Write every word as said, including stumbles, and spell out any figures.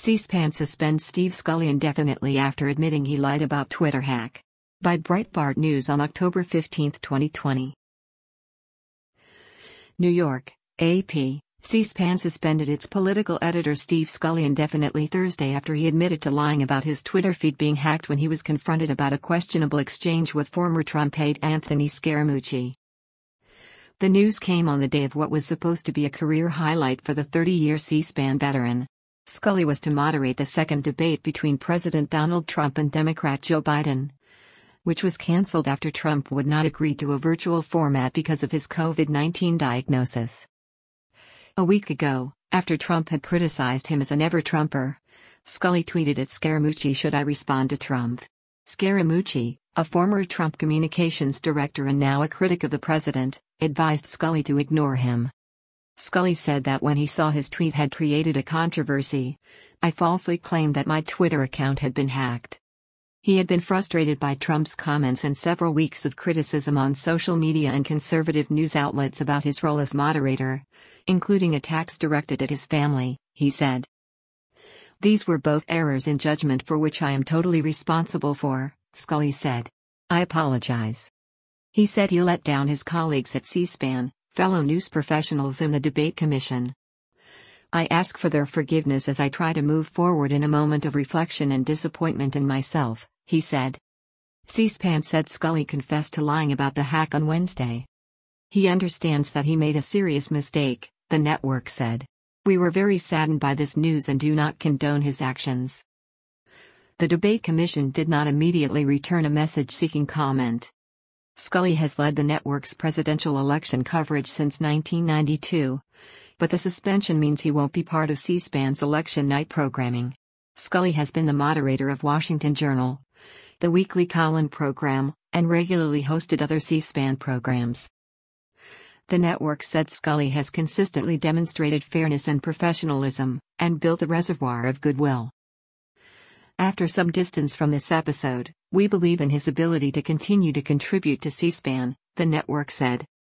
C-SPAN suspends Steve Scully indefinitely after admitting he lied about Twitter hack. By Breitbart News on October fifteenth, twenty twenty. New York, A P. C-SPAN suspended its political editor Steve Scully indefinitely Thursday after he admitted to lying about his Twitter feed being hacked when he was confronted about a questionable exchange with former Trump aide Anthony Scaramucci. The news came on the day of what was supposed to be a career highlight for the thirty-year C-SPAN veteran. Scully was to moderate the second debate between President Donald Trump and Democrat Joe Biden, which was canceled after Trump would not agree to a virtual format because of his COVID nineteen diagnosis. A week ago, after Trump had criticized him as an ever-Trumper, Scully tweeted at Scaramucci, "Should I respond to Trump?" Scaramucci, a former Trump communications director and now a critic of the president, advised Scully to ignore him. Scully said that when he saw his tweet had created a controversy, "I falsely claimed that my Twitter account had been hacked." He had been frustrated by Trump's comments and several weeks of criticism on social media and conservative news outlets about his role as moderator, including attacks directed at his family, he said. "These were both errors in judgment for which I am totally responsible for," Scully said. "I apologize." He said he let down his colleagues at C-SPAN, fellow news professionals in the debate commission. "I ask for their forgiveness as I try to move forward in a moment of reflection and disappointment in myself," he said. C-SPAN said Scully confessed to lying about the hack on Wednesday. "He understands that he made a serious mistake," the network said. "We were very saddened by this news and do not condone his actions." The debate commission did not immediately return a message seeking comment. Scully has led the network's presidential election coverage since nineteen ninety-two, but the suspension means he won't be part of C-SPAN's election night programming. Scully has been the moderator of Washington Journal, the weekly call-in program, and regularly hosted other C-SPAN programs. The network said Scully has consistently demonstrated fairness and professionalism, and built a reservoir of goodwill. "After some distance from this episode, we believe in his ability to continue to contribute to C-SPAN," the network said.